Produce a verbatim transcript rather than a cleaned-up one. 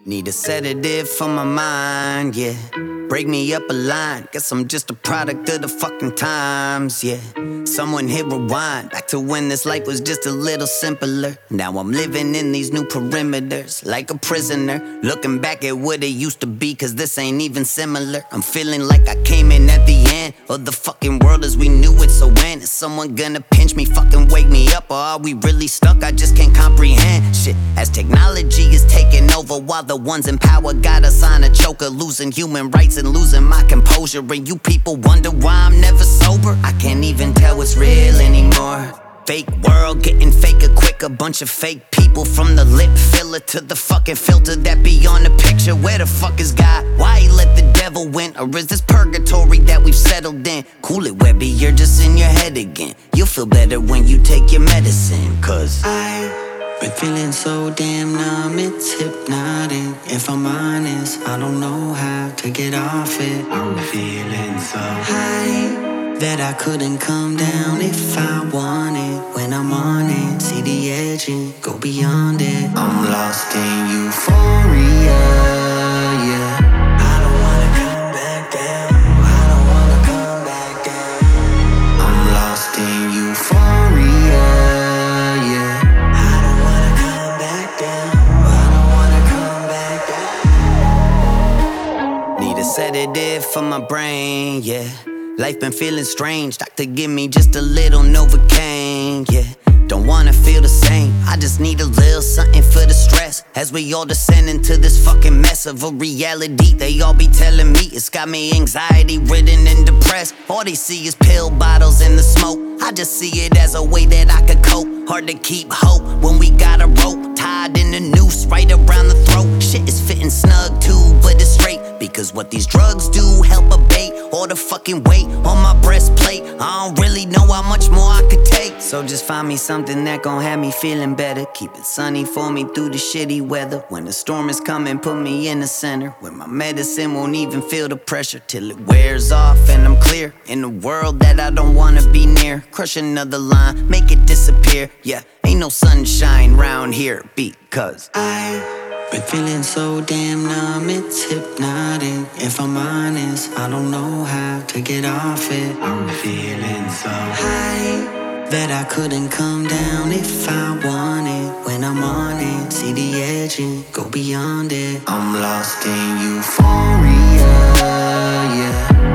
Need a sedative for my mind, yeah. Break me up a line, guess I'm just a product of the fucking times, yeah. Someone hit rewind, back to when this life was just a little simpler. Now I'm living in these new perimeters, like a prisoner. Looking back at what it used to be, cause this ain't even similar. I'm feeling like I came in at the end of the fucking world as we knew it. So when is someone gonna pinch me, fucking wake me up? Or are we really stuck? I just can't comprehend shit. As technology is taking over, while the ones in power got us on a choker, losing human rights and losing my composure. And you people wonder why I'm never sober. I can't even tell what's real anymore. Fake world getting faker quick. A bunch of fake people, from the lip filler to the fucking filter that be on the picture. Where the fuck is God? Why he let the devil win? Or is this purgatory that we've settled in? Cool it, Webby, you're just in your head again. You'll feel better when you take your medicine. Cause I've been feeling so damn numb, it's hypnotic. If I'm honest, I don't know how to get off it. I'm feeling so high that I couldn't come down if I wanted. When I'm on it, see the edge and go beyond it. I'm lost in euphoria, yeah. I don't wanna come back down. I don't wanna come back down. I'm lost in euphoria, yeah. I don't wanna come back down. I don't wanna come back down. Need a sedative for my brain, yeah. Life been feeling strange, doctor give me just a little Novocaine, yeah. Don't wanna feel the same, I just need a little something for the stress. As we all descend into this fucking mess of a reality they all be telling me, it's got me anxiety ridden and depressed. All they see is pill bottles and the smoke, I just see it as a way that I could cope. Hard to keep hope when we got a rope tied in a noose right around the throat. Shit is fitting snug too, but it's straight, because what these drugs do help abate all the fucking weight on my breastplate. I don't really know how much more I could take, so just find me something that gon' have me feeling better. Keep it sunny for me through the shitty weather. When the storm is coming, put me in the center, where my medicine won't even feel the pressure, till it wears off and I'm clear in a world that I don't wanna be near. Crush another line, make it disappear, yeah. Ain't no sunshine round here, because I've been feeling so damn numb, it's hypnotic. If I'm honest, I don't know how to get off it. I'm feeling so high that I couldn't come down if I wanted. When I'm on it, see the edge and go beyond it. I'm lost in euphoria, yeah.